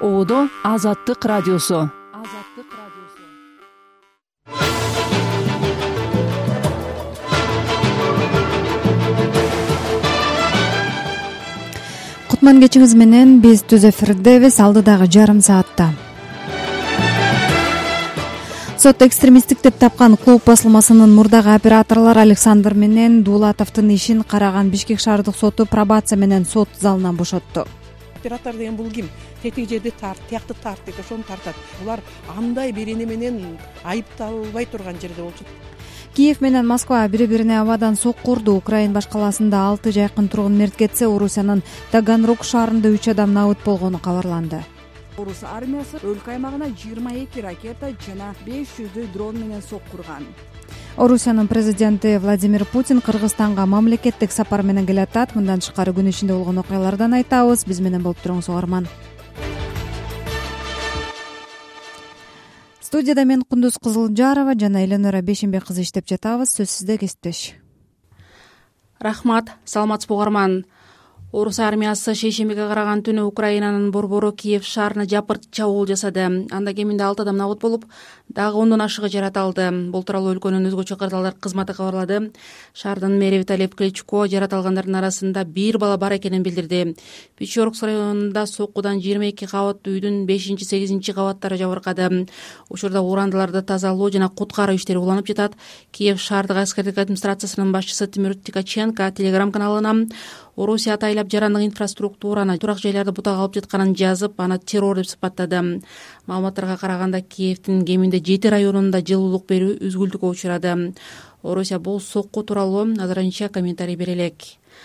Оодо Азаттык радиосу. Кутман кечиңиз менен биз түз эфирдебиз. Алдыдагы жарым саатта сот экстремисттик деп тапкан клуб басылмасынын мурдагы операторлору Александр менен Дуулатовдун ишин караган Бишкек шаардык соту пробация менен сот залынан бошотту. Оператор деген бул ким? Тетиги жерди тарт, тиякты тарт деп ошону тартат. Булар андай берене менен айыпталбай турган жерде болчу. Киев менен Москва бири-бирине абадан сокку урду. Украин баш калаасында 6 жайкын тургун мерт кетсе, Орусиянын Таганрог шаарында 3 адам набыт болгону кабарланды. Орус армиясы өлкө аймагына 22 ракета жана 500 дрон менен сокку урган. Орусиянын президенти Владимир Путин Кыргызстанга мамлекеттик сапар менен келатат. Мындан тышкары күн ичинде болгон окуялардан айтабыз. Биз менен болуп туруңуз угарман. Студияда мен Кундуз Кызылжарова жана Эленора Бешимбек кызы иштеп жатабыз. Сөз сизде, кесиптеш. Рахмат, саламатсызбы угарман. Орус армиясы шейшембиге караган түнү Украинанын борбору Киев шаарына жапырт чабуул жасады. Анда кеминде 6 адам набыт болуп, дагы 10дон ашыгы жараталды. Бул тууралуу өлкөнүн өзгөчө кырдаалдар кызматы кабарлады. Шаардын мэри Виталий Кличко жараталгандардын арасында 1 бала бар экенин билдирди. Печорск районунда соккудан 22 кабаттуу үйдүн 5-8 кабаттары жабыркады. Учурда урандыларды тазалоо жана куткаруу иштери уланып жатат. Киев шаардык аскердик администрациясынын башчысы Тимур Ткаченко Телеграм каналына Орусия атайлап жарандык инфраструктураны, турак жайларды бутага алып жатканын жазып, аны террор деп сыпаттады. Маалыматтарга караганда Киевдин кеминде 7 районунда жылуулук берүү үзгүлтүккө учурады. Орусия бул сокку тууралуу азырынча комментарий бере элек.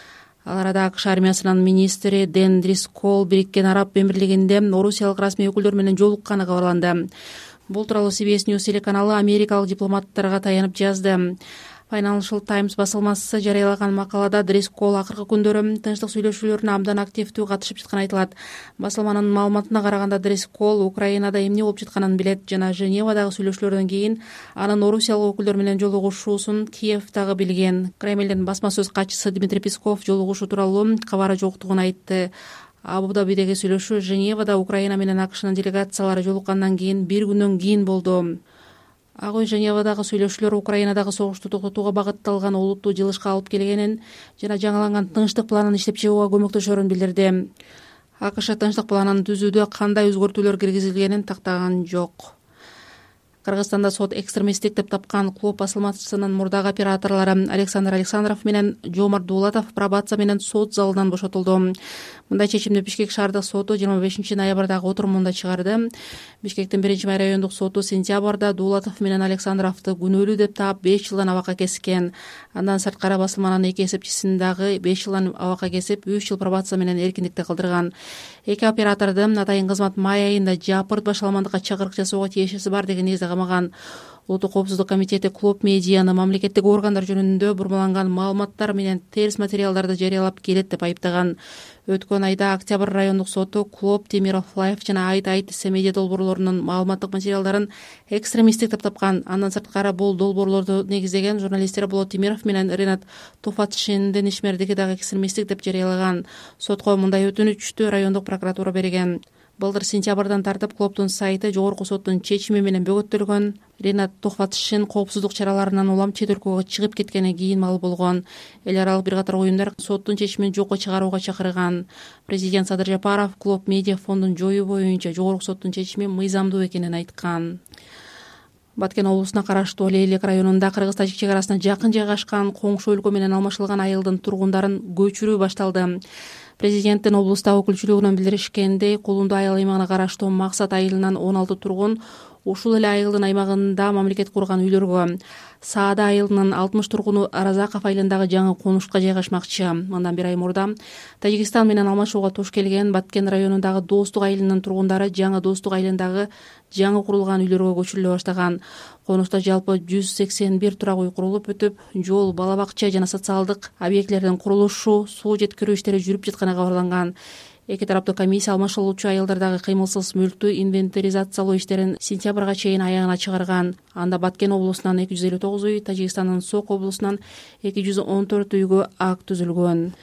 Ал арада АКШ армиясынын министри Дэн Дрискол Бириккен Араб Эмирлигинде орусиялык расмий өкүлдөр менен жолукканы кабарланды. Бул тууралуу CBS News телеканалы америкалык дипломаттарга таянып жазды. Financial Times басылмасы жарыялаган макалада Дрискол акыркы күндөрү тынчтык сүйлөшүүлөрүнө абдан активдүү катышып жатканы айтылат. Басылманын маалыматына караганда Дрискол Украинада эмне болуп жатканын билет жана Женевадагы сүйлөшүүлөрдөн кийин анын орусиялык өкүлдөр менен жолугушуусун Киевдагы билген. Кремлдин басма сөз катчысы Дмитрий Песков жолугушуу тууралуу кабары жоктугун айтты. Абу-Дабидеги сүйлөшүү Женевада Украина менен АКШнын делегациялары жолуккандан кийин 1 күндөн кийин болду. Ак үй Женевадагы сүйлөшүүлөр Украинадагы согушту токтотууга багытталган олуттуу жылышка алып келгенин жана жаңыланган тынчтык планын иштеп чыгууга көмөктөшөрүн билдирди. АКШ тынчтык планын түзүүдө кандай өзгөртүүлөр киргизилгенин тактаган жок. Кыргызстанда сот экстремисттик деп тапкан клуб басылмасынын мурдагы операторлору Александр Александров менен Жомарт Дуулатов пробация менен сот залынан бошотулду. Мындай чечимди Бишкек шаардык соту 25 ноябрдагы отурумунда чыгарды. Бишкектин 1-май райондук соту сентябрда Дуулатов менен Александровду күнөөлүү деп таап 5 жылдан абакка кескен. Андан сырткары басылманын 2 эсепчисин дагы 5 жылдан абакка кесип, 3 жыл пробация менен эркиндикте калтырган. Эки операторду атайын кызмат май айында жапырт башаламандыкка чакырык жасоого тиешеси бар деген нерсе камаган. Улуттук коопсуздук комитети клуб медианы мамлекеттик органдар жөнүндө бурмаланган маалыматтар менен терс материалдарды жарыялап келет деп айыптаган. Өткөн айда Октябрь райондук соту клуб Темиров Лайф жана Айт медиа долбоорлорунун маалыматтык материалдарын экстремисттик деп тапкан. Андан сырткары бул долбоорлорду негиздеген журналисттер Болот Темиров менен Ренат Туфатшиндин ишмердиги дагы экстремисттик деп жарыялаган. Сотко мындай өтүнүчтү райондук прокуратура берген. Былтыр сентябрдан тартып клубдун сайты жогорку соттун чечими менен бөгөттөлгөн. Ренат Тухватшин коопсуздук чараларынан улам чет өлкөгө чыгып кеткенден кийин маал болгон. Эл аралык бир катар уюмдар соттун чечимин жокко чыгарууга чакырган. Президент Садыр Жапаров клуб медиа фондун жоюу боюнча жогорку соттун чечими мыйзамдуу экенин айткан. Баткен облусуна караштуу Лейлек районунда Кыргыз-Тажик чек арасына жакын жайгашкан коңшу өлкө менен алмашылган айылдын тургундарын көчүрүү башталды. Президенттин облуста өкүлчүлүгүнөн билдиришкендей, Кулунду айыл аймагына караштуу Максат айылынан 16 тургун ушул эле айылдын аймагында мамлекет курган үйлөргө, Саада айылынын 60 тургуну Аразаков айылындагы жаңы конушка жайгашмакчы. Мындан 1 ай мурда Тажикстан менен алмашууга туш келген Баткен районундагы Достук айылынын тургундары жаңы Достук айылындагы жаңы курулган үйлөргө көчүрүлө баштаган. Конушта жалпы 181 турак үй курулуп өтүп, жол, бала бакча жана социалдык объектилердин курулушу, суу жеткирүү иштери жүрүп жатканы кабарланган. Эки тараптуу комиссия алмашылуучу айылдардагы кыймылсыз мүлктү инвентаризациялоо иштерин сентябрга чейин аягына чыгарган. Анда Баткен облусунан 259 үй, Тажикстандын Сок облусунан 214 үйгө акт түзүлгөн.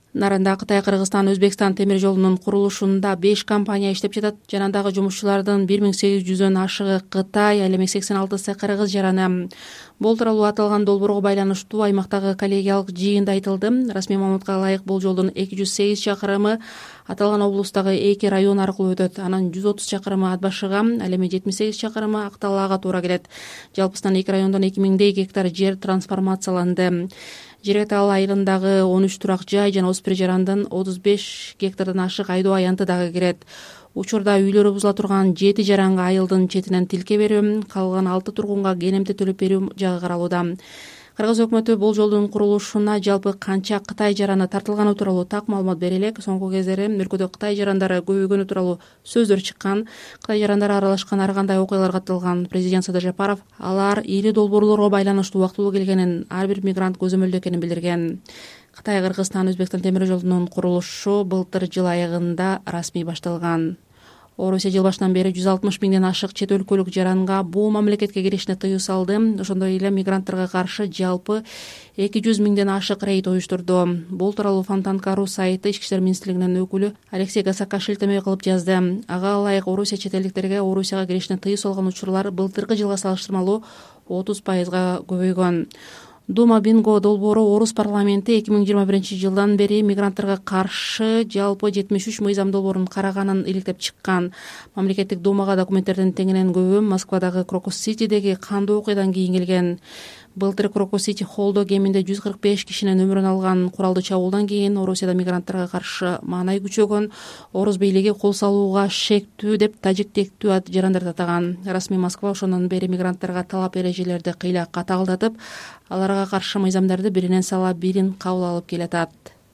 Наранда Кытай, Кыргызстан, Өзбекстан темир жолунун курулушунда 5 компания иштеп жатат. Жанагы жумушчулардын 1800дөн ашыгы Кытай, ал эми 86сы Кыргыз жараны. Бул тууралуу аталган долбоорго байланыштуу аймактагы коллегиялык жыйында айтылды. Расмий маалыматка ылайык бул жолдун 208 чакырымы аталган облустагы 2 район аркылуу өтөт. Анан 130 чакырымы Ат башыга, ал эми 78 чакырымы Ак Талаага туура келет. Жалпысынан 2 райондон 2000 гектар жер трансформацияланды. Жеретал айылындагы 13 турак жай жана Оспир жарандын 35 гектардан ашык айдоо аянты дагы кирет. Учурда үйлөрү бузула турган 7 жаранга айылдын четинен тилке берүү, калган 6 тургунга кенемти төлөп берүү жагы каралууда. Кыргыз өкмөтү бул жолдун курулушуна жалпы канча Кытай жараны тартылганы тууралуу так маалымат бере элек. Соңку кездери өлкөдө Кытай жарандары көбөйгөнү тууралуу сөздөр чыккан. Кытай жарандары аралашкан ар кандай окуяларга катталган президент Садыр Жапаров алар ири долбоорлорго байланыштуу убактылуу келгенин, ар бир мигрант көзөмөлдөө экенин билдирген. Кытай, Кыргызстан, Өзбекстан темир жолунун курулушу былтыр жыл аягында расмий башталган. Орусия жыл башынан бери 160 миңден ашык чет өлкөлүк жаранга бул мамлекетке киришине тыюу салды. Ошондой эле мигранттарга каршы жалпы 200 миңден ашык рейд уюштурду. Бул тууралуу Фонтанка.ру сайты Ички иштер министрлигинин өкүлү Алексей Гасака шилтеме кылып жазды. Ага ылайык Орусия чет элдиктерге Орусияга киришине тыюу салган учурлар былтыркы жылга салыштырмалуу 30%га көбөйгөн. Дума Бинго долбоору Орус парламенти 2021 жылдан бери мигранттарга каршы жалпы 73 мыйзам долбоорун караганын иликтеп чыккан. Мамлекеттик думага документтердин теңинен көбү Москвадагы Крокус-Ситидеги кандуу окуядан кийин келген. Былтыр Крокус-Сити холдо кеминде 145 кишинин өмүрүн алган куралдуу чабуулдан кийин Орусияда мигранттарга каршы маанай күчөгөн. Орус бийлиги кол салууга шектүү деп тажиктектүү жарандарды атаган. Расмий Москва ошондон бери мигранттарга талап эрежелерди кыйла катаалдатып, аларга каршы мыйзамдарды биринен сала бирин кабыл алып келатат.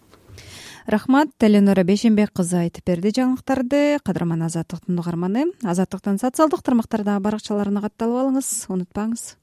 Рахмат, Эленора Бейшенбек кызы айтып берди жаңылыктарды. Кадырман Азаттыктын угарманы. Азаттыктын социалдык тармактарда баракчаларына катталып алыңыз, унутпаңыз.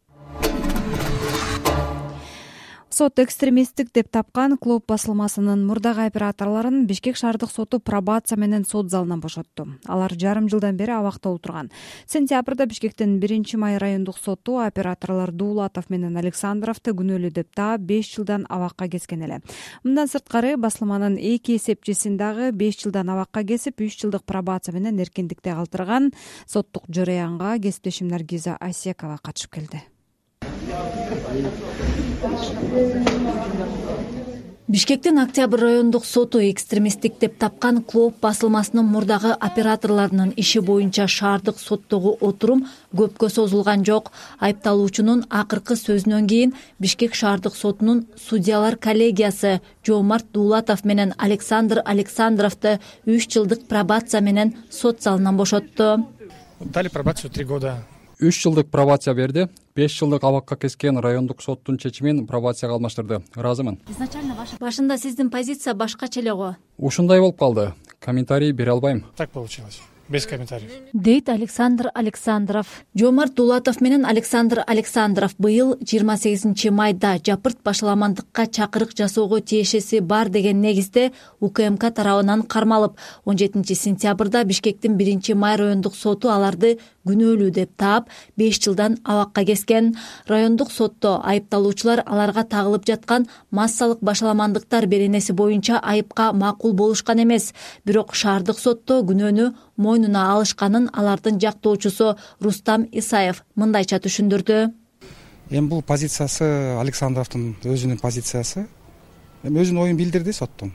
Сот экстремисттик деп тапкан клуб басылмасынын мурдагы операторлорун Бишкек шаардык соту пробация менен сот залынан бошотту. Алар жарым жылдан бери абакта отурган. Сентябрда Бишкектин 1-май райондук соту операторлор Дуулатов менен Александровду күнөөлүү деп таап 5 жылдан абакка kesкен эле. Мындан сырткары басылманын 2 эсепчисин дагы 5 жылдан абакка кесип, 3 жылдык пробация менен эркиндикте калтырган. Соттук жараянга кесиптешим Наргиза Асекова катышып келди. Бишкектин Октябрь райондук соту экстремисттик деп тапкан клуб басылмасынын мурдагы операторлорунун иши боюнча шаардык соттогу отурум көпкө созулган жок. Айыпталуучунун акыркы сөзүнөн кийин Бишкек шаардык сотунун судьялар коллегиясы Жомарт Дуулатов менен Александр Александровду 3 жылдык пробация менен сот залынан бошотту. Дали пробацию 3 года. 3 жылдык пробация берди. 5 жылдык абакка kesкен райондук соттун чечимин пробацияга алмаштырды. Ыраазымын. Изначально башында сиздин позиция башкача эле го. Ушундай болуп калды. Комментарий бере албайм. Так получилось. Без комментариев. Дейт Александр Александров. Жомарт Дуулатов менен Александр Александров быйыл 28 майда жапырт башаламандыкка чакырык жасоого тиешеси бар деген негизде УКМК тарабынан кармалып, 17 сентябрда Бишкектин 1-май райондук соту аларды күнөөлүү деп таап 5 жылдан абакка kesкен. Райондук сотто айыпталуучулар аларга тагылып жаткан массалык башаламандыктар беренеси боюнча айыпка макул болушкан эмес. Бирок шаардык сотто күнөөнү мойнуна алышканын алардын жактоочусу Рустам Исаев мындайча түшүндүрдү. Эми бул позициясы Александровдун өзүнүн позициясы. Эми өзүнүн оюн билдирди соттон.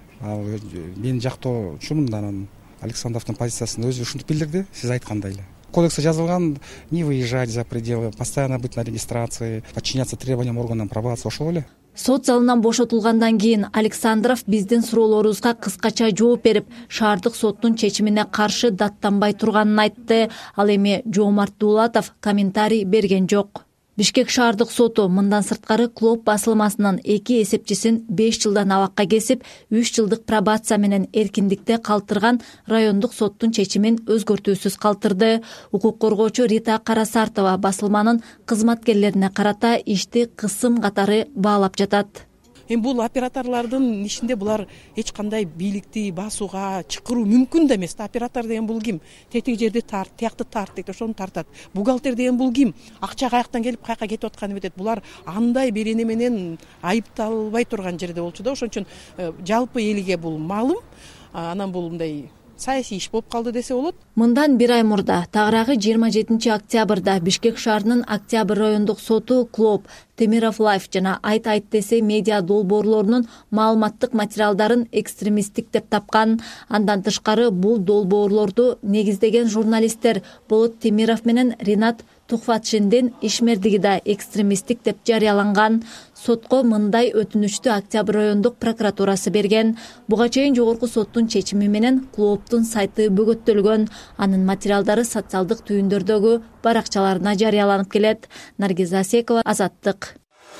Мен жактоочумун, анан Александровдун позициясын өзү ушинтип билдирди, сиз айткандай эле. Кодексте жазылган не выезжать за пределы, постоянно быть на регистрации, подчиняться требованиям органам пробации, ошол эле. Сот залынан бошотулгандан кийин Александров биздин суроолорубузга кыскача жооп берип, шаардык соттун чечимине каршы даттанбай турганын айтты. Ал эми Жомарт Дуулатов комментарий берген жок. Бишкек шаардык соту мындан сырткары клуб басылмасынын 2 эсепчисин 5 жылдан абакка кесип, 3 жылдык пробация менен эркиндикте калтырган райондук соттун чечимин өзгөртүүсүз калтырды. Укук коргоочу Рита Карасартова басылманын кызматкерлерине карата ишти кысым катары баалап жатат. эми бул операторлордун ишинде булар эч кандай бийликти басууга чакыруу мүмкүн да эмес да. Оператор деген бул ким? Тетиги жерди тарт, тиякты тарт дейт, ошону тартат. Бухгалтер деген бул ким? Акча каяктан келип каяка кетип атканын билет. Булар андай берене менен айыпталбай турган жерде болчу да. Ошон үчүн жалпы элге бул маалым. Анан бул мындай саясий иш болуп калды десе болот. Мындан бир ай мурда, тагыраагы 27 октябрда Бишкек шаарынын Октябрь райондук соту Клоп, Темиров Лайф жана Айт десе медиа долбоорлорунун маалыматтык материалдарын экстремисттик деп тапкан. Андан тышкары бул долбоорлорду негиздеген журналисттер Болот Темиров менен Ринат Тухватшиндин ишмердиги да экстремисттик деп жарыяланган. Сотко мындай өтүнүчтү Октябрь райондук прокуратурасы берген. Буга чейин жогорку соттун чечими менен Клооптун сайты бөгөттөлгөн. Анын материалдары социалдык түйүндөрдөгү баракчаларына жарыяланып келет. Наргиза Асекова, Азаттык.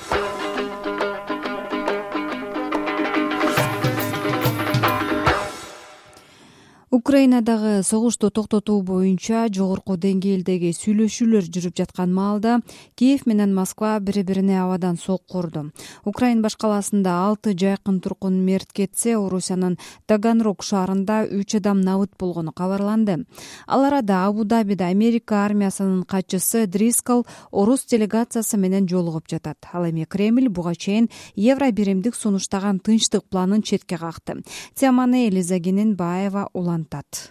Украинадагы согушту токтотуу боюнча жогорку деңгээлдеги сүйлөшүүлөр жүрүп жаткан маалда Киев менен Москва бири-бирине абадан сокку урду. Украин баш калаасында 6 жайкын туркун мерт кетсе, Орусиянын Таганрог шаарында 3 адам набыт болгону кабарланды. Ал арада Абу-Дабиде Америка армиясынын катчысы Дрискл орус делегациясы менен жолугуп жатат. Ал эми Кремль буга чейин Евро биримдик сунуштаган тынчтык планын четке какты. Теманы Элиза Кененбаева улантат.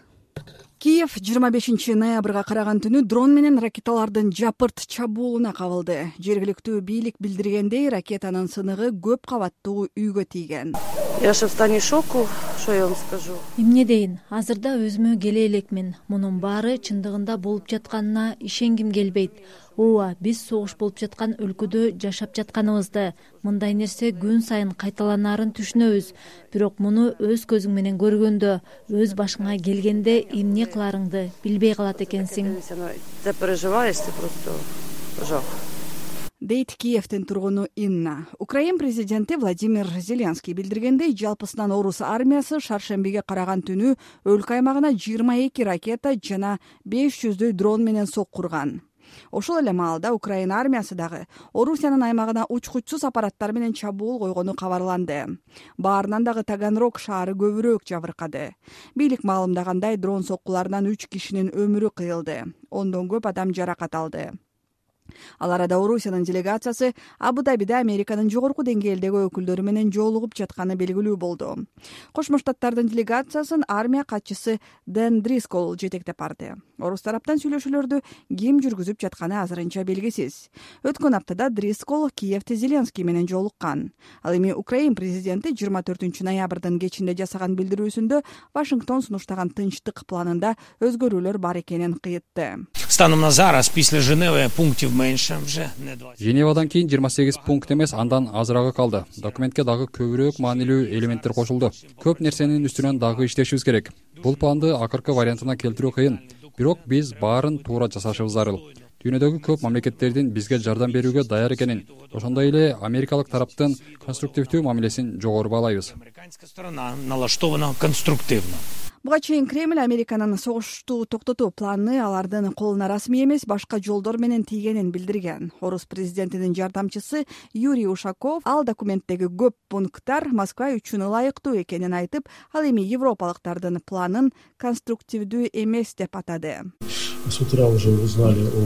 Киев 25 ноябрга караган түнү дрон менен ракеталардын жапырт чабуулуна кабылды. Жергиликтүү бийлик билдиргендей, ракетанын сыныгы көп кабаттуу үйгө тийген. Я в состоянии шоку, что я вам скажу. Эмне дейин, азырда өзүмө келе элекмин. Мунун баары чындыгында болуп жатканына ишенгим келбейт. Ооба, биз согуш болуп жаткан өлкөдө жашап жатканыбызды, мындай нерсе күн сайын кайталанаарын түшүнөбүз. Бирок муну өз көзүң менен көргөндө, өз башыңа келгенде эмне кыларыңды билбей калат экенсиң. Ты переживаешь, ты просто жок. Дейт Киевтин тургуну Инна. Украин президенти Владимир Зеленский билдиргендей, жалпысынан орус армиясы шаршембиге караган түнү өлкө аймагына 22 ракета жана 500 дрон менен соккурган. Ошол эле маалда Украин армиясы дагы Орусиянын аймагына учкучсуз аппараттар менен чабуул койгону кабарланды. Баарынан дагы Таганрог шаары көбүрөөк жабыркады. Бийлик маалымдагандай, дрон соккуларынан 3 кишинин өмүрү кыйылды. Ондон көп адам жаракат алды. Ал арада Орусиянын делегациясы Абу-Дабиде Американын жогорку деңгээлдеги өкүлдөрү менен жолугуп жатканы белгилүү болду. Кошмо Штаттардын делегациясын армия катчысы Дэн Дрискл жетектеп барды. Орус тараптан сүйлөшүүлөрдү ким жүргүзүп жатканы азырынча белгисиз. Өткөн аптада Дрискл Киевте Зеленский менен жолуккан. Ал эми Украин президенти 24 ноябрдын кечинде жасаган билдирүүсүндө Вашингтон сунуштаган тынчтык планында өзгөрүүлөр бар экенин кыйтты. Станом на зараз після Женеви пунктів менше вже не 20. Женевадан кийин 28 пункт эмес, андан азырагы калды. Документке дагы көбүрөөк маанилүү элементтер кошулду. Көп нерсенин үстүнөн дагы иштешибиз керек. Бул планды акыркы вариантына келтирүү кыйын. Бирок биз баарын туура жасашыбыз зарыл. Дүйнөдөгү көп мамлекеттердин бизге жардам берүүгө даяр экенин, ошондой эле америкалык тараптын конструктивдүү мамилесин жогору баалайбыз. Американська сторона налаштована конструктивно. Буга чейин Кремль Американын согушту токтотуу планы алардын колуна расмий эмес, башка жолдор менен тийгенин билдирген. Орус президентинин жардамчысы Юрий Ушаков ал документтеги көп пункттар Москва үчүн ылайыктуу экенин айтып, ал эми европалыктардын планын конструктивдүү эмес деп атады. С утра уже узнали о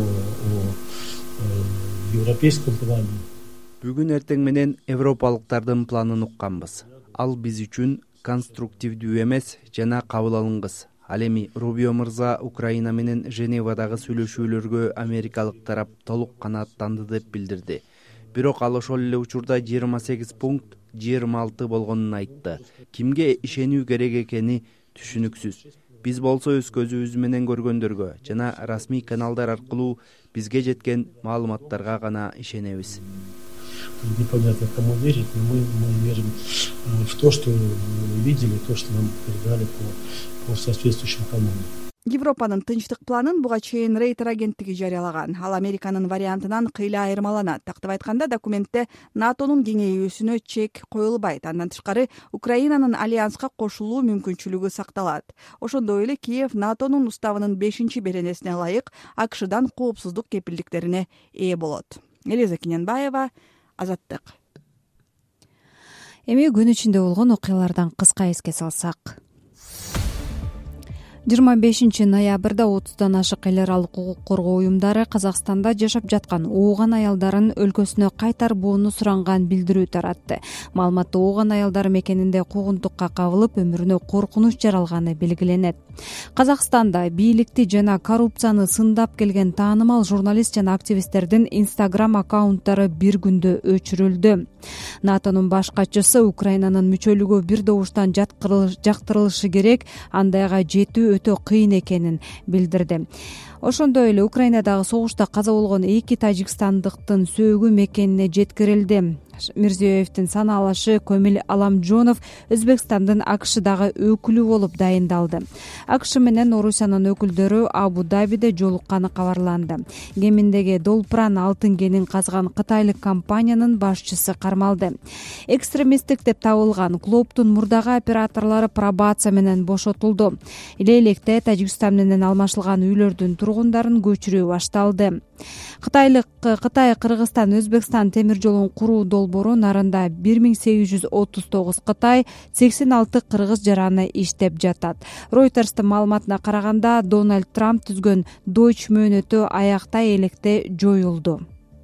европейском плане. Бүгүн эртең менен европалыктардын планын укканбыз. Ал биз үчүн конструктивдүү эмес жана кабыл алынгыс. Ал эми Рубио мырза Украина менен Женевадагы сүйлөшүүлөргө америкалык тарап толук канааттанды деп билдирди. Бирок ал ошол эле учурда 28 пункт 26 болгонун айтты. Кимге ишенүү керек экени түшүнүксүз. Биз болсо өз көзүбүз менен көргөндөргө жана расмий каналдар аркылуу бизге жеткен маалыматтарга гана ишенебиз. Непонятно, кому верить, но мы верим в то, что видели, то, что нам передали по соответствующим каналам. Европанын тынчтык планын буга чейин Рейтер агенттиги жарыялаган. Ал Американын вариантынан кыйла айырмаланат. Тактап айтканда, документте НАТОнун кеңейүүсүнө чек коюлбайт. Андан тышкары Украинанын альянска кошулуу мүмкүнчүлүгү сакталат. Ошондой эле Киев НАТОнун уставынын 5-беренесине ылайык АКШдан коопсуздук кепилдиктерине ээ болот. Элиза Кененбаева, Азаттык. Эми күн ичинде болгон окуялардан кыска эске салсак. 25 ноябрда 30дан ашык эл аралык укук коргоо уюмдары Казакстанда жашап жаткан ооган аялдарын өлкөсүнө кайтарбоону суранган билдирүү таратты. Маалыматта ооган аялдар мекенинде куугунтукка кабылып, өмүрүнө коркунуч жаралганы белгиленет. Казакстанда бийликти жана коррупцияны сындап келген таанымал журналист жана активисттердин Instagram аккаунттары бир күндө өчүрүлдү. НАТОнун баш катчысы Украинанын мүчөлүгү бир добуштан жактырылышы керек, андайга жетүү өтө кыйын экенин билдирди. Ошондой эле Украинадагы согушта каза болгон 2 тажикстандыктын сөөгү мекенине жеткирилди. Мирзиёевдин санаалашы Комил Аламжонов Өзбекстандын АКШдагы өкүлү болуп дайындалды. АКШ менен Орусиянын өкүлдөрү Абу-Дабиде жолукканы кабарланды. Геминдеги долпуран алтын кенин казган кытайлык компаниянын башчысы кармалды. Экстремисттик деп табылган клубдун мурдагы операторлору пробация менен бошотулду. Эле электе Тажикстан менен алмашылган үйлөрдүн тургундарын көчүрүү башталды. Кытай-Кыргызстан Өзбекстан темир жолун куруу долбоору нарында 1839 Кытай, 86 кыргыз жараны иштеп жатат. Ройтерстин маалыматына караганда, Дональд Трамп түзгөн Дойч мөөнөтү аяктай электе жоюлду.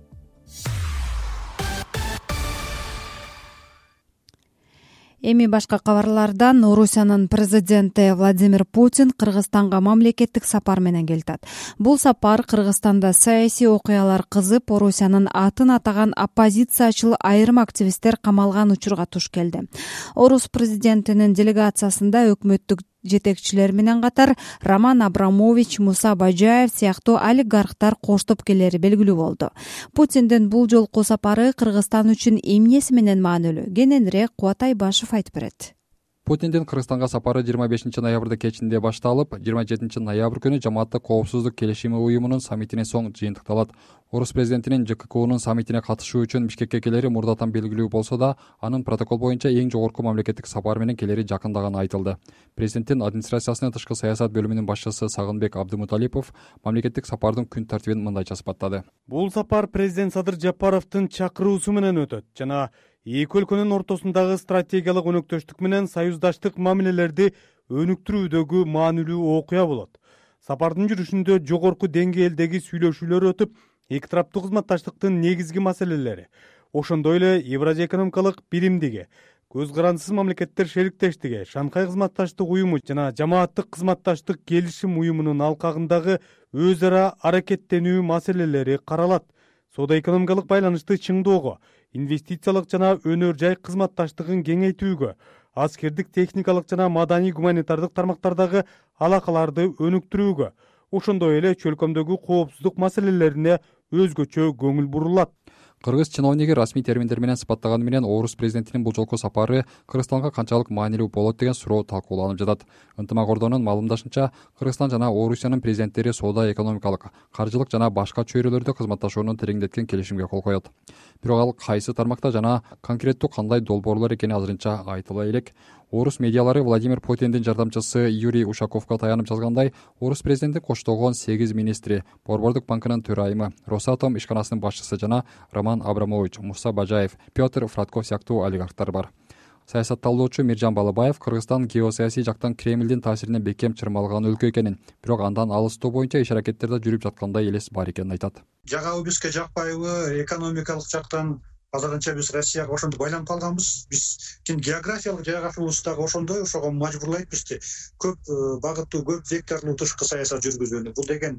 Эми башка кабарлардан Орусиянын президенти Владимир Путин Кыргызстанга мамлекеттик сапар менен келтат. Бул сапар Кыргызстанда саясий окуялар кызып, Орусиянын атын атаган оппозициячыл айрым активисттер камалган учурга туш келди. Орус президентинин делегациясында өкмөттүк жетекчилер менен катар Роман Абрамович, Муса Бажаев сыяктуу олигархтар коштоп келери белгилүү болду. Путиндин бул жолку сапары Кыргызстан үчүн эмнеси менен маанилүү? Кененирээк Кубат Айбашев айтып берет. Путиндин Кыргызстанга сапары 25 ноябрда кечинде башталып, 27 ноябрь күнү жамааттык коопсуздук келишими уюмунун саммитинен соң жыйынтыкталат. Орус президентинин ЖККнун саммитине катышуу үчүн Бишкекке келери мурдатан белгилүү болсо да, анын протокол боюнча эң жогорку мамлекеттик сапар менен келери жакындаганы айтылды. Президенттин администрациясынын тышкы саясат бөлүмүнүн башчысы Сагынбек Абдымуталипов мамлекеттик сапардын күн тартибин мындайча сыпаттады. Бул сапар президент Садыр Жапаровдун чакыруусу менен өтөт жана эки өлкөнүн ортосундагы стратегиялык өнөктөштүк менен союздаштык мамилелерди өнүктүрүүдөгү маанилүү окуя болот. Сапардын жүрүшүндө жогорку деңгээлдеги сүйлөшүүлөр өтүп, эки тараптуу кызматташтыктын негизги маселелери, ошондой эле Евразия экономикалык биримдиги, көз карандысыз мамлекеттер шериктештиги, Шанхай кызматташтык уюму жана жамааттык кызматташтык келишим уюмунун алкагындагы өз ара аракеттенүү маселелери каралат. Соода-экономикалык байланышты чыңдоого, инвестициялык жана өнөр жай кызматташтыгын кеңейтүүгө, аскердик, техникалык жана маданий гуманитардык тармактардагы алакаларды өнүктүрүүгө, ошондой эле чөлкөмдөгү коопсуздук маселелерине өзгөчө көңүл бурулат. Кыргыз чиновниги расмий терминдер менен сыпаттаганы менен Орус президентинин бул жолку сапары Кыргызстанга канчалык маанилүү болот деген суроо талкууланып жатат. Ынтымак Ордонун маалымдашынча, Кыргызстан жана Орусиянын президенттери соода-экономикалык, каржылык жана башка чөйрөлөрдө кызматташууну тереңдеткен келишимге кол коет. Бирок ал кайсы тармакта жана конкреттүү кандай долбоорлор экени азырынча айтыла элек. Орус медиалары Владимир Путиндин жардамчысы Юрий Ушаковго таянып жазгандай, Орус президенти коштогон 8 министри, Борбордук банкынын төрайымы, Росатом ишканасынын башчысы жана Роман Абрамович, Муса Бажаев, Петр Фратков сыяктуу олигархтар бар. Саясатталуучу Миржан Балабаев Кыргызстан геосаясий жактан Кремлдин таасиринен бекем чырмалган өлкө экенин, бирок андан алыстоо боюнча иш-аракеттерде жүрүп жаткандай элес бар экенин айтат. Жагабы бизге жакпайбы, экономикалык жактан азырынча биз Россияга ошондо байланып калганбыз. Биз географиялык жайгашуубуз дагы ошондой, ошого мажбурлайт бизди. Көп багыттуу, көп векторлуу тышкы саясат жүргүзүүнү. Бул деген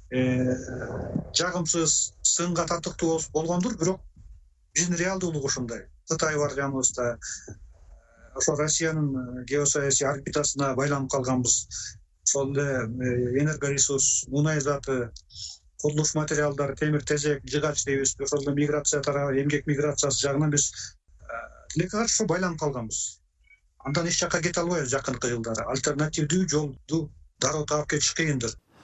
жагымсыз, сынга тартыктуу болгондур, бирок биздин реалдуулук ошондой. Кытай бар жаныбызда. Ошо Россиянын геосаясий орбитасына байланып калганбыз. Ошол эле энергоресурс, мунай заты, курулуш материалдары, темир тезек, жыгач дейбиз. Ошол эле миграция тарабы, эмгек миграциясы жагынан биз тилекке каршы байланып калганбыз. Андан эч жакка кете албайбыз жакынкы жылдары. Альтернативдүү жолду дароо таап кетиш кыйындыр.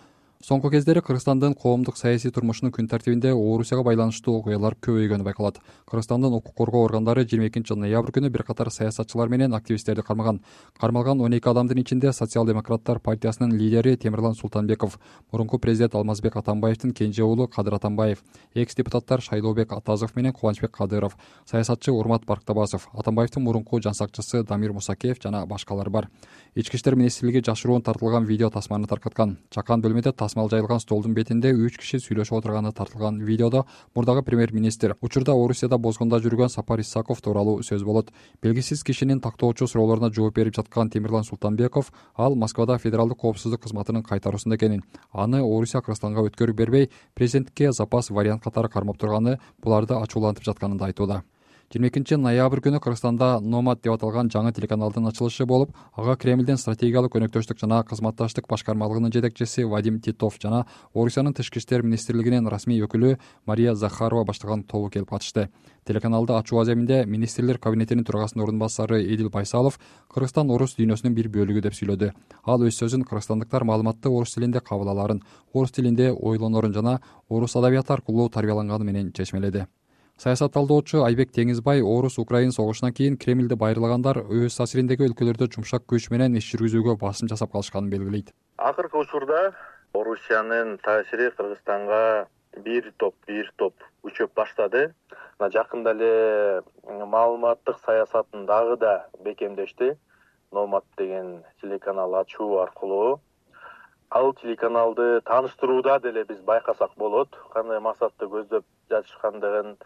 Соңку кездери Кыргызстандын коомдук саясий турмушунун күн тартибинде Орусияга байланыштуу окуялар көбөйгөнү байкалат. Кыргызстандын укук коргоо органдары 22 ноябрь күнү бир катар саясатчылар менен активисттерди кармаган. Кармалган 12 адамдын ичинде социал-демократтар партиясынын лидери Темирлан Султанбеков, мурунку президент Алмазбек Атамбаевдин кенже уулу Кадыр Атамбаев, экс-депутаттар Шайлообек Атазов менен Кубанычбек Кадыров, саясатчы Урмат Барктабасов, Атамбаевдин мурунку жансакчысы Дамир Мусакеев жана башкалар бар. Ички иштер министрлиги жашыруун тартылган видео тасманы таркаткан. Чакан бөлмөдө тасмал жайылган столдун бетинде 3 киши сүйлөшүп отурганы тартылган видеодо мурдагы премьер-министр учурда Орусияда бозгунда жүргөн Сапар Исаков тууралуу сөз болот. Белгисиз кишинин тактоочу суроолоруна жооп берип жаткан Темирлан Султанбеков ал Москвада федералдык коопсуздук кызматынын кайтаруусунда экенин, аны Орусия Кыргызстанга өткөрүп бербей, президентке запас вариант катары кармап турганы буларды ачуулантып жатканын да айтууда. 22 ноябрь күнү Кыргызстанда Номад деп аталган жаңы телеканалдын ачылышы болуп, ага Кремлдин стратегиялык өнөктөштүк жана кызматташтык башкармалыгынын жетекчиси Вадим Титов жана Орусиянын тышкы иштер министрлигинин расмий өкүлү Мария Захарова баштаган тобу келип катышты. Телеканалды ачуу аземинде министрлер кабинетинин төрагасынын орун басары Эдил Байсалов Кыргызстан орус дүйнөсүнүн бир бөлүгү деп сүйлөдү. Ал өз сөзүн кыргызстандыктар маалыматты орус тилинде кабыл аларын, орус тилинде ойлонорун жана орус адабияты аркылуу тарбияланганы менен чечмеледи. Саясат талдоочу Айбек Теңизбай орус-украин согушунан кийин Кремлди байырлагандар өз таасириндеги өлкөлөрдө жумшак күч менен иш жүргүзүүгө басым жасап калышканын белгилейт. Акыркы учурда Орусиянын таасири Кыргызстанга бир топ күчөп баштады. Жакында эле маалыматтык саясатын дагы да бекемдешти. Номад деген телеканал ачуу аркылуу ал телеканалды тааныштырууда деле биз байкасак болот. Кандай максатты көздөп жатышкандыгын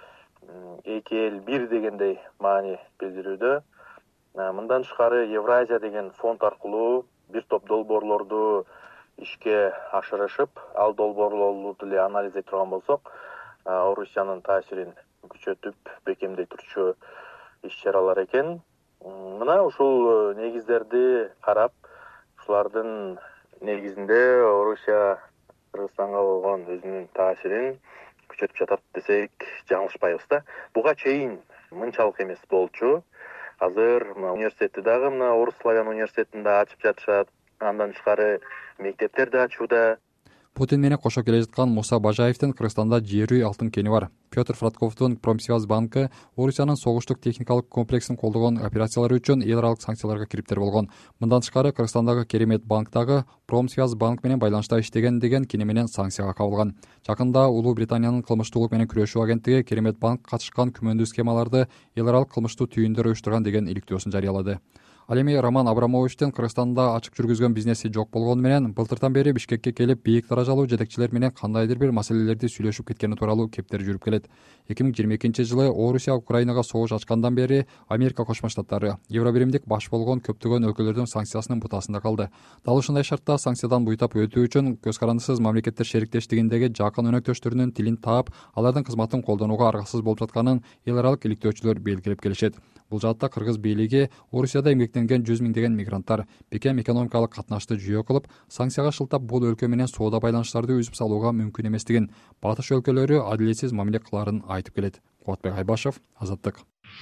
эки эл бир дегендей маани билдирүүдө. Мындан тышкары Евразия деген фонд аркылуу бир топ долбоорлорду ишке ашырышып, ал долбоорлорду деле анализ этип турган болсок, Орусиянын таасирин күчөтүп, бекемдей турчу иш-чаралар экен. Мына ушул негиздерди карап, ушулардын негизинде Орусия Кыргызстанга болгон өзүнүн таасирин күчөтүп жатат десек жаңылышпайбыз да. Буга чейин мынчалык эмес болчу. Азыр университетти дагы Орус славян университетинде ачып жатышат. Андан тышкары мектептерди ачууда. Путин менен кошо келе жаткан Муса Бажаевдин Кыргызстанда жерүй алтын кени бар. Петр Фратковдун Промсвязь банкы Орусиянын согуштук техникалык комплексин колдогон операциялары үчүн эл аралык санкцияларга кириптер болгон. Мындан тышкары Кыргызстандагы Керемет банктагы Промсвязь банк менен байланышта иштеген деген кини менен санкцияга кабылган. Жакында Улуу Британиянын кылмыштуулук менен күрөшүү агенттиги Керемет банк катышкан күмөндүү схемаларды эл аралык кылмыштуу түйүндөр уюштурган деген иликтөөсүн жарыялады. Ал эми Роман Абрамовичтин Кыргызстанда ачык жүргүзгөн бизнеси жок болгону менен былтыртан бери Бишкекке келип бийик даражалуу жетекчилер менен кандайдыр бир маселелерди сүйлөшүп кеткени тууралуу кептер жүрүп келет. 2022-жылы Орусия Украинага согуш ачкандан бери Америка Кошмо Штаттары Евробиримдик баш болгон көптөгөн өлкөлөрдүн санкциясынын бутасында калды. Дал ушундай шартта санкциядан буйтап өтүү үчүн көз карандысыз мамлекеттер шериктештигиндеги жакын өнөктөштөрүнүн тилин таап, алардын кызматын колдонууга аргасыз болуп жатканын эл аралык иликтөөчүлөр белгилеп келишет. Бул жаатта кыргыз бийлиги Орусияда эмгектенген 100 миңдеген мигранттар бекем экономикалык катнашты жүйө кылып, санкцияга шылтап бул өлкө менен соода байланыштарды үзүп салууга мүмкүн эместигин, батыш өлкөлөрү адилетсиз мамиле кыларын айтып келет. Кубатбек Айбашев, Азаттык.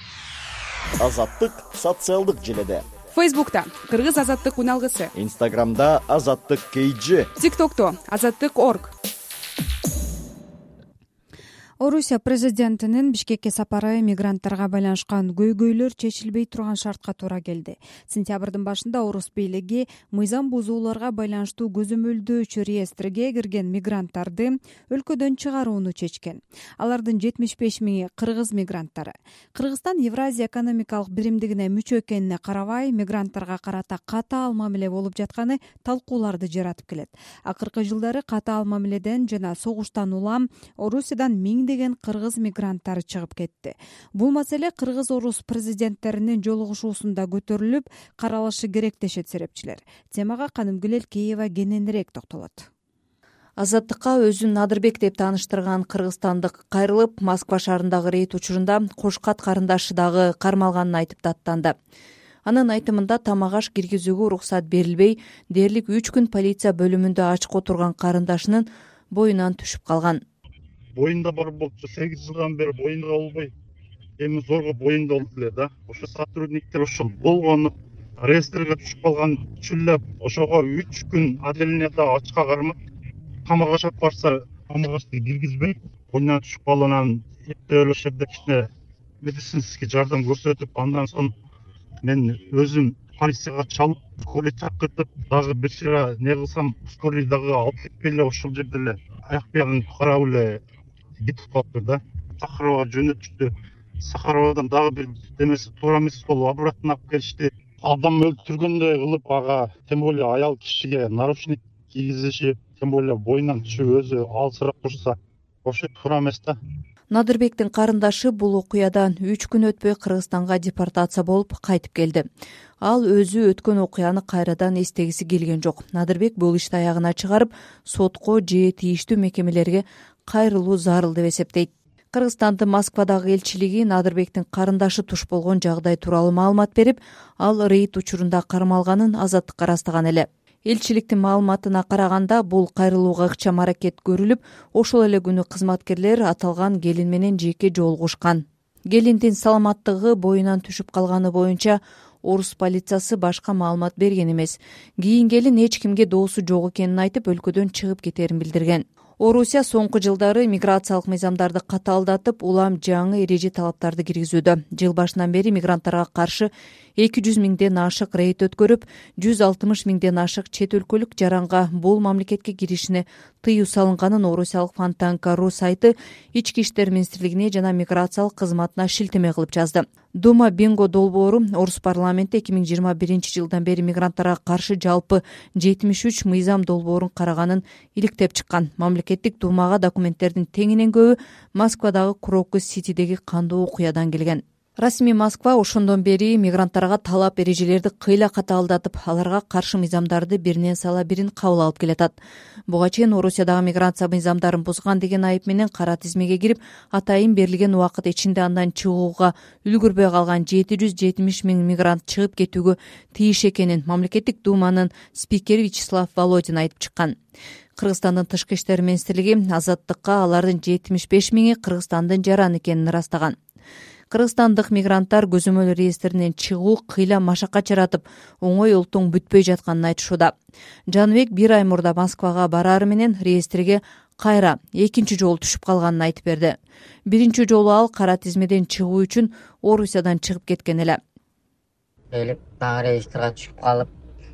Азаттык социалдык желеде. Фейсбукта Кыргыз Азаттык уналгысы. Инстаграмда Азаттык KG. ТикТокто Азаттык.org. Орусия президентинин Бишкекке сапары мигранттарга байланышкан көйгөйлөр чечилбей турган шартка туура келди. Сентябрдын башында орус бийлиги мыйзам бузууларга байланыштуу көзөмөлдөөчү реестрге кирген мигранттарды өлкөдөн чыгарууну чечкен. Алардын 75 миңи кыргыз мигранттары. Кыргызстан Евразия экономикалык биримдигине мүчө экенине карабай, мигранттарга карата катаал мамиле болуп жатканы талкууларды жаратып келет. Акыркы жылдары катаал мамиледен жана согуштан улам Орусиядан деген кыргыз мигранттары чыгып кетти. Бул маселе кыргыз-орус президенттеринин жолугушуусунда көтөрүлүп, каралышы керек дешет серепчилер. Темага Канымгүл Элкеева кененирээк токтолот. Азаттыкка өзүн Надырбек деп тааныштырган кыргызстандык кайрылып, Москва шаарындагы рейд учурунда Кошкат карындашы дагы кармалганын айтып даттанды. Анын айтымында тамак аш киргизүүгө уруксат берилбей, дээрлик 3 күн полиция бөлүмүндө ачык отурган карындашынын боюнан түшүп калган. Боюнда бар болчу 8 жылдан бери боюнда болбой, эми зорго боюнда болду эле да. Ошо сотрудниктер ошол болгонуп, реестрге түшүп калган үчүн эле ошого 3 күн отделениеде ачыкка кармап камак ашап барса камак ашты киргизбей ойнан түшүп калып анан эптеп ошол жерде кичине медицинский жардам көрсөтүп андан соң мен өзүм полицияга чалып скорый чакыртып дагы бир чыра не кылсам скорый дагы алып кетпей эле ошол жерде эле аяк биягын карап эле кетип калыптыр да. Сахаровага жөнөтүштү. Сахаровадан дагы бир демеси туура эмес болуп обратно алып келишти. Адам өлтүргөндөй кылып ага тем более аял кишиге наручник кийгизиши, тем более боюнан түшүп өзү алысыраак турса ошо туура эмес да. Надырбектин карындашы бул окуядан 3 күн өтпөй Кыргызстанга депортация болуп кайтып келди. Ал өзү өткөн окуяны кайрадан эстегиси келген жок. Надырбек бул ишти аягына чыгарып, сотко же тийиштүү мекемелерге кайрылуу зарыл деп эсептейт. Кыргызстандын Москвадагы элчилиги Надырбектин карындашы туш болгон жагдай тууралуу маалымат берип, ал рейд учурунда кармалганын Азаттыкка ырастаган эле. Элчиликтин маалыматына караганда бул кайрылууга ыкчам аракет көрүлүп, ошол эле күнү кызматкерлер аталган келин менен жеке жолугушкан. Келиндин саламаттыгы боюнан түшүп калганы боюнча орус полициясы башка маалымат берген эмес. Кийин келин эч кимге доосу жок экенин айтып, өлкөдөн чыгып кетерин билдирген. Орусия соңку жылдары миграциялык мыйзамдарды катаалдатып, улам жаңы эреже талаптарды киргизүүдө. Жыл башынан бери мигранттарга каршы 200 миңден ашык рейд өткөрүп, 160 миңден ашык чет өлкөлүк жаранга бул мамлекетке киришине тыюу салынганын орусиялык Фонтанка.ру сайты Ички иштер министрлигине жана миграциялык кызматына шилтеме кылып жазды. Дума Бинго долбоору орус парламенти 2021 жылдан бери мигранттарга каршы жалпы 73 мыйзам долбоорун караганын иликтеп чыккан. Мамлекеттик думага документтердин теңинен көбү Москвадагы Крокус-Ситидеги кандуу окуядан келген. Расмий Москва ошондон бери мигранттарга талап эрежелерди кыйла катаалдатып, аларга каршы мыйзамдарды биринен сала бирин кабыл алып келатат. Буга чейин Орусиядагы миграция мыйзамдарын бузган деген айып менен кара тизмеге кирип, атайын берилген убакыт ичинде андан чыгууга үлгүрбөй калган 770 миң мигрант чыгып кетүүгө тийиш экенин мамлекеттик думанын спикери Вячеслав Володин айтып чыккан. Кыргызстандын тышкы иштер министрлиги Азаттыкка алардын 75 миңи Кыргызстандын жараны экенин ырастаган. Кыргызстандык мигранттар көзөмөл реестринен чыгуу кыйла машакат жаратып, оңой улуттун бүтпөй жатканын айтышууда. Жаныбек бир ай мурда Москвага барары менен реестриге кайра экинчи жолу түшүп калганын айтып берди. Биринчи жолу ал кара тизмеден чыгуу үчүн Орусиядан чыгып кеткен эле. Келип дагы реестрге түшүп калып,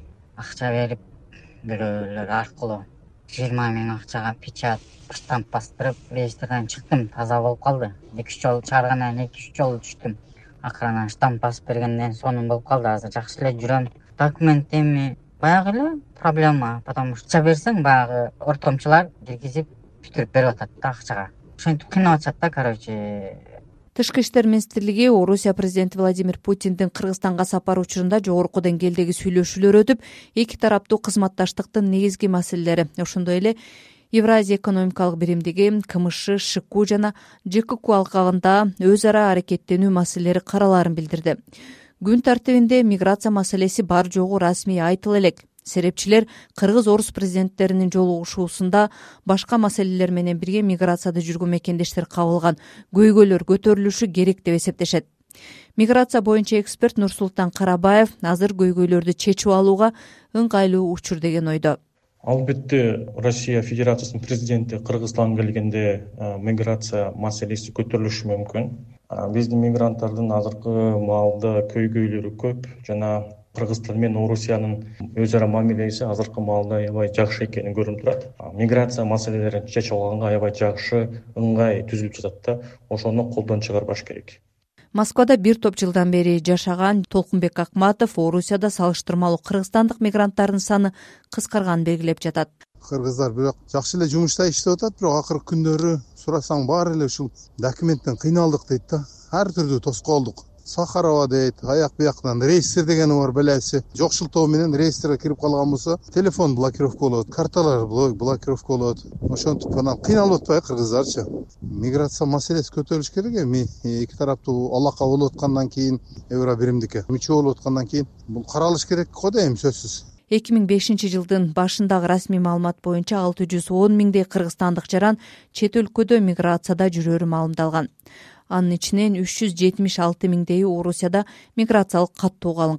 акча берип, бирөөлөр аркылуу 20 миң акчага печат штамп бастырып, реестрден чыктым, таза болуп калды. 2-3 жолу чыгаргандан 2-3 жолу түштүм. Акырынан штамп басып бергенден сонун болуп калды. Азыр жакшы эле жүрөм. Документ эми баягы эле проблема, потому что акча берсең баягы ортомчулар киргизип бүтүрүп берип атат да акчага. Ошентип кыйнап атышат да, короче. Тышкы иштер министрлиги Орусия президенти Владимир Путиндин Кыргызстанга сапары учурунда жогорку деңгээлдеги сүйлөшүүлөр өтүп, эки тараптуу кызматташтыктын негизги маселелери, ошондой эле Евразия экономикалык биримдиги, КМШ, ШКУ жана ЖКК алкагында өз ара аракеттенүү маселелери караларын билдирди. Күн тартибинде миграция маселеси бар жогу расмий айтыла элек. Серепчилер кыргыз-орус президенттеринин жолугушуусунда башка маселелер менен бирге миграцияда жүргөн мекендештер кабылган көйгөйлөр көтөрүлүшү керек деп эсептешет. Миграция боюнча эксперт Нурсултан Карабаев азыр көйгөйлөрдү чечип алууга ыңгайлуу учур деген ойдо. Албетте, Россия Федерациясынын президенти Кыргызстанга келгенде миграция маселеси көтөрүлүшү мүмкүн. Биздин мигранттардын азыркы маалда көйгөйлөрү көп жана Кыргызстан менен Орусиянын өз ара мамилеси азыркы маалда аябай жакшы экени көрүнүп турат. Миграция маселелерин чечип алганга аябай жакшы ыңгай түзүлүп жатат да, ошону колдон чыгарбаш керек. Москвада бир топ жылдан бери жашаган Толкунбек Акматов Орусияда салыштырмалуу кыргызстандык мигранттардын саны кыскарганын белгилеп жатат. Кыргыздар бирок жакшы эле жумушта иштеп атат, бирок акыркы күндөрү сурасаң баары эле ушул документтен кыйналдык дейт да. Ар түрдүү тоскоолдук. Сахарова дейт, аяк бияктан реестр дегени бар белеси. Жокшултоо менен реестрге кирип калган болсо, телефон блокировка болот, карталар блокировка болот. Ошентип анан кыйналып атпайбы кыргыздарчы? Миграция маселеси көтөрүлүш керек эми. Эки тараптуу алака болуп аткандан кийин, Евро биримдики мүчө болуп аткандан кийин бул каралыш керек го дейм, сөзсүз. 2005 жылдын башындагы расмий маалымат боюнча 610 миңдей кыргызстандык жаран чет өлкөдө миграцияда жүрөрү маалымдалган. Анын ичинен 376 миңдейи Орусияда миграциялык каттоого алынган.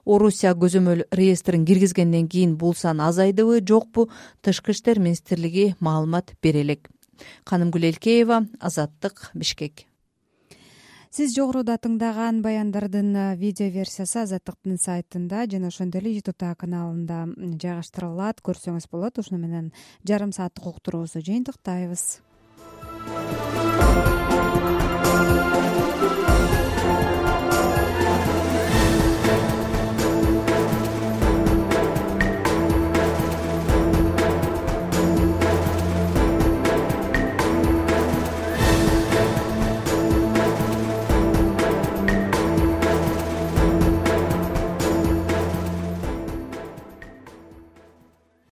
Орусия көзөмөл реестрин киргизгенден кийин бул сан азайдыбы, жокпу? Тышкы иштер министрлиги маалымат бере элек. Канымгүл Элкеева, Азаттык, Бишкек. Сиз жогоруда тыңдаган баяндардын видео версиясы Азаттыктын сайтында жана ошондой эле YouTube каналында жайгаштырылат. Көрсөңүз болот. Ушуну менен жарым сааттык уктуруубузду жыйынтыктайбыз.